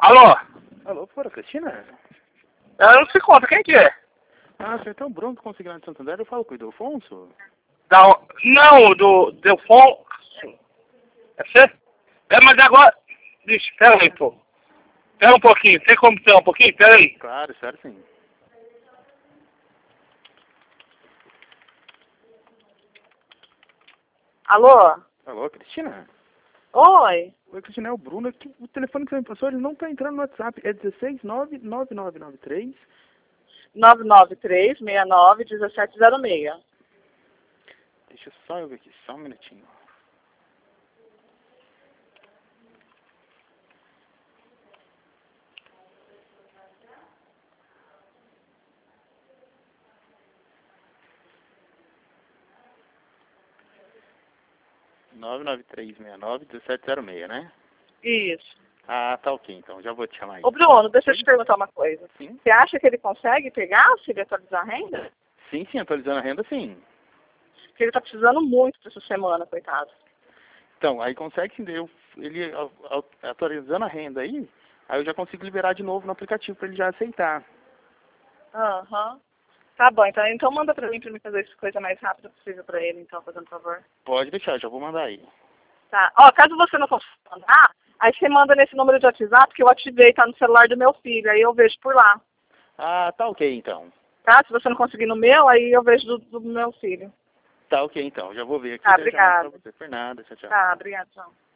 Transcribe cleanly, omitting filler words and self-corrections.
Alô? Alô, fora, Cristina? Ela não se conta, quem que é? Ah, você é tão Bruno do Consignado de Santander, eu falo com o Ildefonso. Não, do Delfon. É você? É, mas agora... Vixe, pera aí, pô. Pera um pouquinho, tem como esperar um pouquinho? Pera aí. Claro, espero sim. Alô? Alô, Cristina? Oi? Oi, Cristina, é o Bruno. Aqui, o telefone que você me passou, ele não tá entrando no WhatsApp. É 1699993. 993-69-1706. Deixa só eu ver aqui, só um minutinho. Nove nove três 1706, né? Isso. Ah, tá ok, então. Já vou te chamar aí. Ô, Bruno, deixa eu te perguntar uma coisa. Sim? Você acha que ele consegue pegar se ele atualizar a renda? Sim, atualizando a renda, sim. Porque ele tá precisando muito dessa semana, coitado. Então, aí consegue sim, ele atualizando a renda aí eu já consigo liberar de novo no aplicativo para ele já aceitar. Aham. Tá bom, então manda pra mim fazer essa coisa mais rápida possível pra ele, então, fazendo favor. Pode deixar, já vou mandar aí. Tá. Ó, caso você não consiga mandar, aí você manda nesse número de WhatsApp que eu ativei, tá no celular do meu filho, aí eu vejo por lá. Ah, tá ok então. Tá? Se você não conseguir no meu, aí eu vejo do meu filho. Tá ok então, já vou ver aqui. Tá, Já mando obrigada. pra você. Por nada, tchau, tchau. Tá, obrigada, tchau.